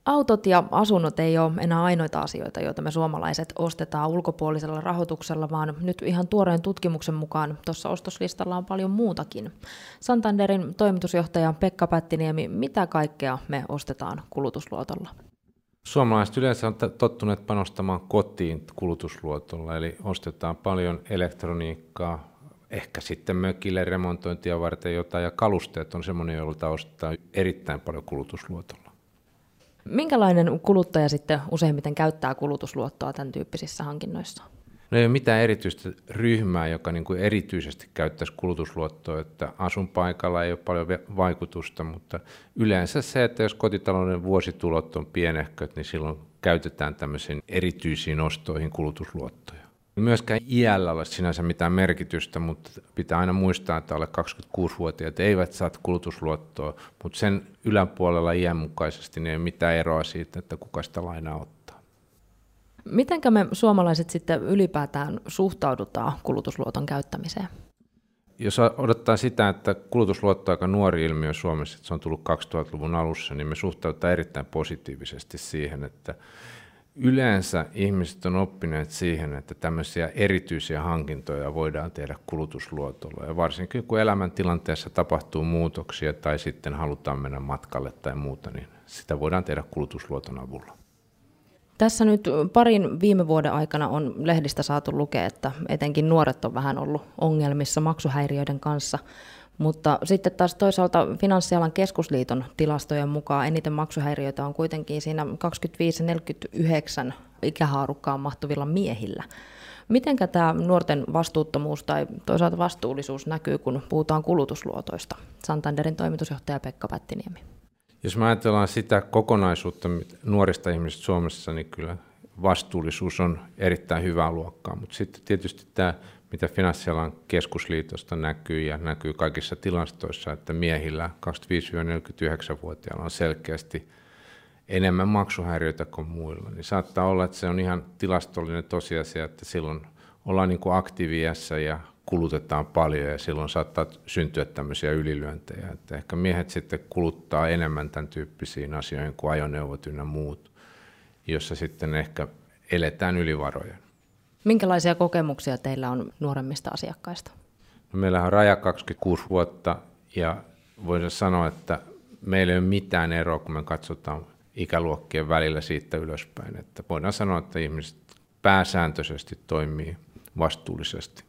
Autot ja asunnot ei ole enää ainoita asioita, joita me suomalaiset ostetaan ulkopuolisella rahoituksella, vaan nyt ihan tuoreen tutkimuksen mukaan tuossa ostoslistalla on paljon muutakin. Santanderin toimitusjohtaja Pekka Pättiniemi, mitä kaikkea me ostetaan kulutusluotolla? Suomalaiset yleensä on tottuneet panostamaan kotiin kulutusluotolla, eli ostetaan paljon elektroniikkaa, ehkä sitten mökille remontointia varten jotain, ja kalusteet on semmoinen, jolta ostetaan erittäin paljon kulutusluotolla. Minkälainen kuluttaja sitten useimmiten käyttää kulutusluottoa tämän tyyppisissä hankinnoissa? No ei ole mitään erityistä ryhmää, joka niin kuin erityisesti käyttäisi kulutusluottoa, että asuinpaikalla ei ole paljon vaikutusta, mutta yleensä se, että jos kotitalouden vuositulot on pienehköt, niin silloin käytetään tämmöisiin erityisiin ostoihin kulutusluottoja. Myöskään iällä ole sinänsä mitään merkitystä, mutta pitää aina muistaa, että alle 26-vuotiaat eivät saa kulutusluottoa, mutta sen yläpuolella iän mukaisesti niin ei ole mitään eroa siitä, että kuka sitä lainaa ottaa. Mitenkä me suomalaiset sitten ylipäätään suhtaudutaan kulutusluoton käyttämiseen? Jos odottaa sitä, että kulutusluotto on aika nuori ilmiö Suomessa, että se on tullut 2000-luvun alussa, niin me suhtaudutaan erittäin positiivisesti siihen, että yleensä ihmiset on oppineet siihen, että tämmöisiä erityisiä hankintoja voidaan tehdä kulutusluotolla. Ja varsinkin kun elämäntilanteessa tapahtuu muutoksia tai sitten halutaan mennä matkalle tai muuta, niin sitä voidaan tehdä kulutusluoton avulla. Tässä nyt parin viime vuoden aikana on lehdistä saatu lukea, että etenkin nuoret on vähän ollut ongelmissa maksuhäiriöiden kanssa, mutta sitten taas toisaalta Finanssialan keskusliiton tilastojen mukaan eniten maksuhäiriöitä on kuitenkin siinä 25-49 ikähaarukkaan mahtuvilla miehillä. Mitenkä tämä nuorten vastuuttomuus tai toisaalta vastuullisuus näkyy, kun puhutaan kulutusluotoista? Santanderin toimitusjohtaja Pekka Pättiniemi. Jos me ajatellaan sitä kokonaisuutta nuorista ihmisistä Suomessa, niin kyllä vastuullisuus on erittäin hyvää luokkaa, mutta sitten tietysti tämä, mitä Finanssialan keskusliitosta näkyy ja näkyy kaikissa tilastoissa, että miehillä 25-49-vuotiailla on selkeästi enemmän maksuhäiriöitä kuin muilla, niin saattaa olla, että se on ihan tilastollinen tosiasia, että silloin ollaan niin kuin aktiiviässä ja kulutetaan paljon ja silloin saattaa syntyä tämmöisiä ylilyöntejä, että ehkä miehet sitten kuluttaa enemmän tämän tyyppisiin asioihin kuin ajoneuvot ynnä muut, jossa sitten ehkä eletään ylivaroja. Minkälaisia kokemuksia teillä on nuoremmista asiakkaista? No, meillähän on raja 26 vuotta ja voisin sanoa, että meillä ei ole mitään eroa, kun me katsotaan ikäluokkien välillä siitä ylöspäin. Että voidaan sanoa, että ihmiset pääsääntöisesti toimii vastuullisesti.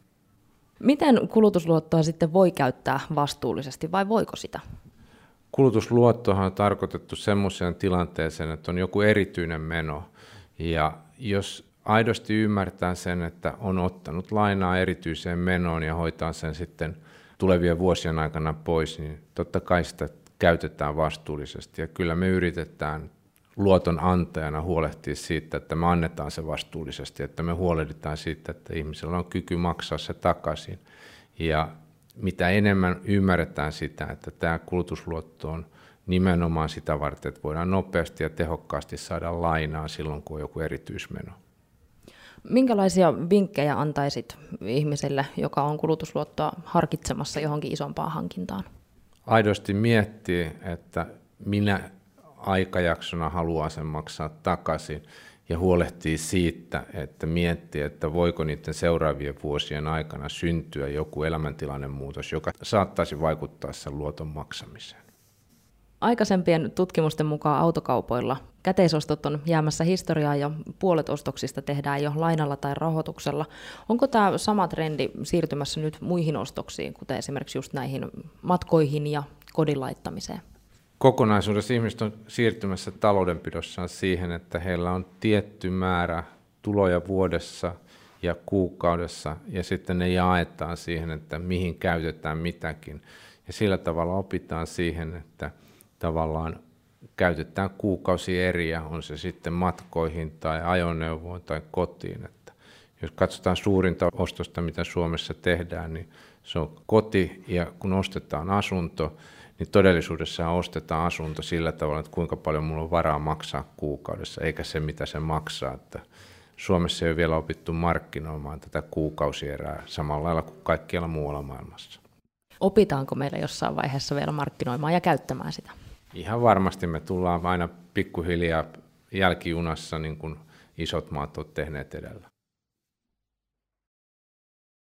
Miten kulutusluottoa sitten voi käyttää vastuullisesti vai voiko sitä? Kulutusluottohan on tarkoitettu semmoiseen tilanteeseen, että on joku erityinen meno ja jos aidosti ymmärtää sen, että on ottanut lainaa erityiseen menoon ja hoitaa sen sitten tulevien vuosien aikana pois, niin totta kai sitä käytetään vastuullisesti. Ja kyllä me yritetään luoton antajana huolehtia siitä, että me annetaan se vastuullisesti, että me huolehditaan siitä, että ihmisellä on kyky maksaa se takaisin. Ja mitä enemmän ymmärretään sitä, että tämä kulutusluotto on nimenomaan sitä varten, että voidaan nopeasti ja tehokkaasti saada lainaa silloin, kun on joku erityismeno. Minkälaisia vinkkejä antaisit ihmiselle, joka on kulutusluottoa harkitsemassa johonkin isompaan hankintaan? Aidosti miettii, että minä aikajaksona haluaa sen maksaa takaisin ja huolehtii siitä, että miettii, että voiko niiden seuraavien vuosien aikana syntyä joku elämäntilanne muutos, joka saattaisi vaikuttaa sen luoton maksamiseen. Aikaisempien tutkimusten mukaan autokaupoilla käteisostot on jäämässä historiaan ja puolet ostoksista tehdään jo lainalla tai rahoituksella. Onko tämä sama trendi siirtymässä nyt muihin ostoksiin, kuten esimerkiksi just näihin matkoihin ja kodin laittamiseen? Kokonaisuudessa ihmiset on siirtymässä taloudenpidossaan siihen, että heillä on tietty määrä tuloja vuodessa ja kuukaudessa ja sitten ne jaetaan siihen, että mihin käytetään mitäkin. Ja sillä tavalla opitaan siihen, että tavallaan käytetään kuukausieriä, on se sitten matkoihin tai ajoneuvoon tai kotiin. Että jos katsotaan suurinta ostosta, mitä Suomessa tehdään, niin se on koti ja kun ostetaan asunto, niin todellisuudessa ostetaan asunto sillä tavalla, että kuinka paljon mulla on varaa maksaa kuukaudessa, eikä se mitä se maksaa. Että Suomessa ei ole vielä opittu markkinoimaan tätä kuukausierää samalla lailla kuin kaikkialla muualla maailmassa. Opitaanko meillä jossain vaiheessa vielä markkinoimaan ja käyttämään sitä? ihan varmasti me tullaan aina pikkuhiljaa jälkijunassa, niin kuin isot maat ovat tehneet edellä.